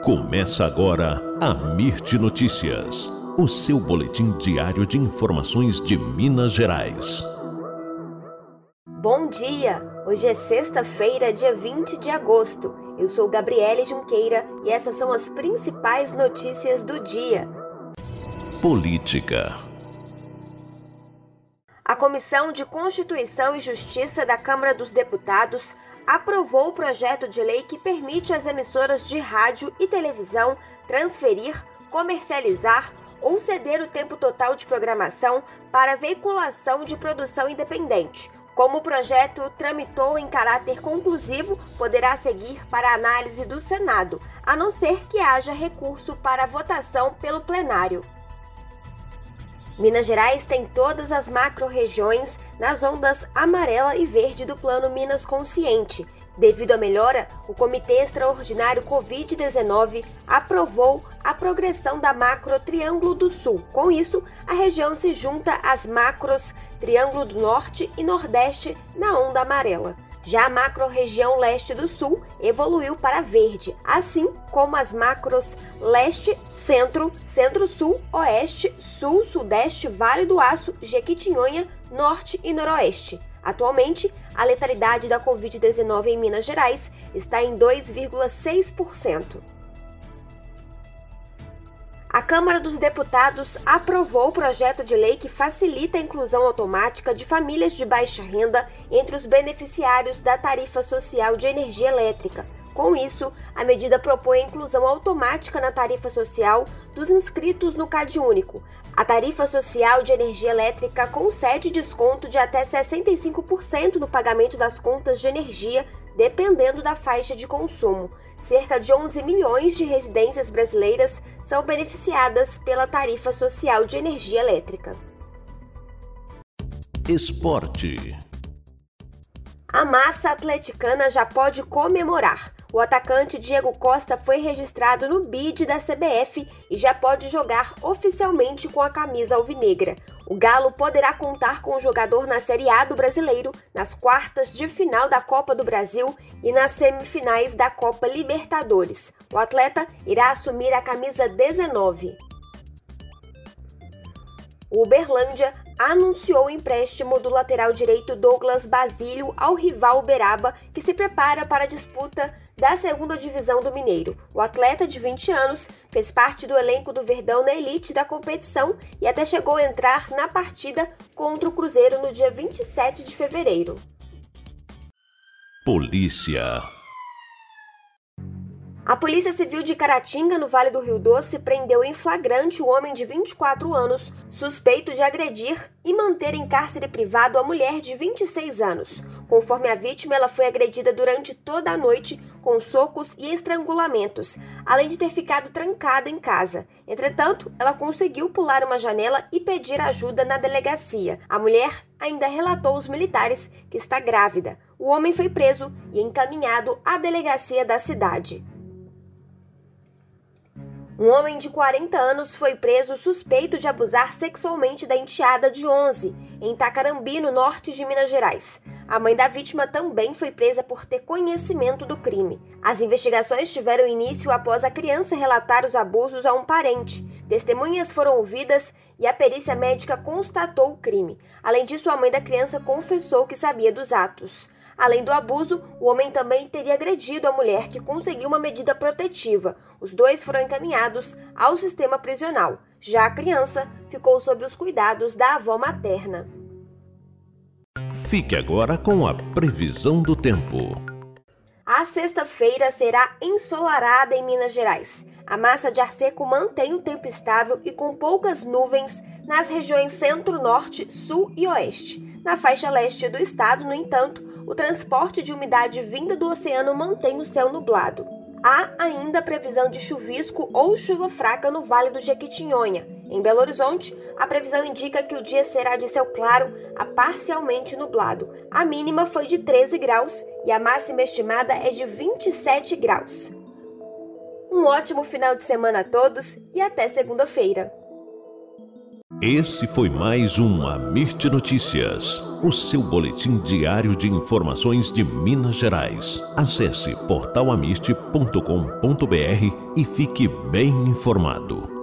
Começa agora a Mirte Notícias, o seu boletim diário de informações de Minas Gerais. Bom dia! Hoje é sexta-feira, dia 20 de agosto. Eu sou Gabriele Junqueira e essas são as principais notícias do dia. Política. A Comissão de Constituição e Justiça da Câmara dos Deputados aprovou o projeto de lei que permite às emissoras de rádio e televisão transferir, comercializar ou ceder o tempo total de programação para veiculação de produção independente. Como o projeto tramitou em caráter conclusivo, poderá seguir para análise do Senado, a não ser que haja recurso para votação pelo plenário. Minas Gerais tem todas as macro-regiões nas ondas amarela e verde do Plano Minas Consciente. Devido à melhora, o Comitê Extraordinário Covid-19 aprovou a progressão da macro Triângulo do Sul. Com isso, a região se junta às macros Triângulo do Norte e Nordeste na onda amarela. Já a macro-região leste do sul evoluiu para verde, assim como as macros leste, centro, centro-sul, oeste, sul, sudeste, Vale do Aço, Jequitinhonha, norte e noroeste. Atualmente, a letalidade da Covid-19 em Minas Gerais está em 2,6%. A Câmara dos Deputados aprovou o projeto de lei que facilita a inclusão automática de famílias de baixa renda entre os beneficiários da tarifa social de energia elétrica. Com isso, a medida propõe a inclusão automática na tarifa social dos inscritos no CadÚnico. A tarifa social de energia elétrica concede desconto de até 65% no pagamento das contas de energia, dependendo da faixa de consumo. Cerca de 11 milhões de residências brasileiras são beneficiadas pela tarifa social de energia elétrica. Esporte. A massa atleticana já pode comemorar. O atacante Diego Costa foi registrado no BID da CBF e já pode jogar oficialmente com a camisa alvinegra. O Galo poderá contar com o jogador na Série A do Brasileiro, nas quartas de final da Copa do Brasil e nas semifinais da Copa Libertadores. O atleta irá assumir a camisa 19. O Uberlândia anunciou o empréstimo do lateral direito Douglas Basílio ao rival Uberaba, que se prepara para a disputa da segunda divisão do Mineiro. O atleta de 20 anos fez parte do elenco do Verdão na elite da competição e até chegou a entrar na partida contra o Cruzeiro no dia 27 de fevereiro. Polícia. A Polícia Civil de Caratinga, no Vale do Rio Doce, prendeu em flagrante um homem de 24 anos, suspeito de agredir e manter em cárcere privado a mulher de 26 anos. Conforme a vítima, ela foi agredida durante toda a noite com socos e estrangulamentos, além de ter ficado trancada em casa. Entretanto, ela conseguiu pular uma janela e pedir ajuda na delegacia. A mulher ainda relatou aos militares que está grávida. O homem foi preso e encaminhado à delegacia da cidade. Um homem de 40 anos foi preso suspeito de abusar sexualmente da enteada de 11, em Tacarambi, no norte de Minas Gerais. A mãe da vítima também foi presa por ter conhecimento do crime. As investigações tiveram início após a criança relatar os abusos a um parente. Testemunhas foram ouvidas e a perícia médica constatou o crime. Além disso, a mãe da criança confessou que sabia dos atos. Além do abuso, o homem também teria agredido a mulher, que conseguiu uma medida protetiva. Os dois foram encaminhados ao sistema prisional. Já a criança ficou sob os cuidados da avó materna. Fique agora com a previsão do tempo. A sexta-feira será ensolarada em Minas Gerais. A massa de ar seco mantém o tempo estável e com poucas nuvens nas regiões centro-norte, sul e oeste. Na faixa leste do estado, no entanto, o transporte de umidade vinda do oceano mantém o céu nublado. Há ainda previsão de chuvisco ou chuva fraca no Vale do Jequitinhonha. Em Belo Horizonte, a previsão indica que o dia será de céu claro a parcialmente nublado. A mínima foi de 13 graus e a máxima estimada é de 27 graus. Um ótimo final de semana a todos e até segunda-feira. Esse foi mais um Amirte Notícias, o seu boletim diário de informações de Minas Gerais. Acesse portalamirte.com.br e fique bem informado.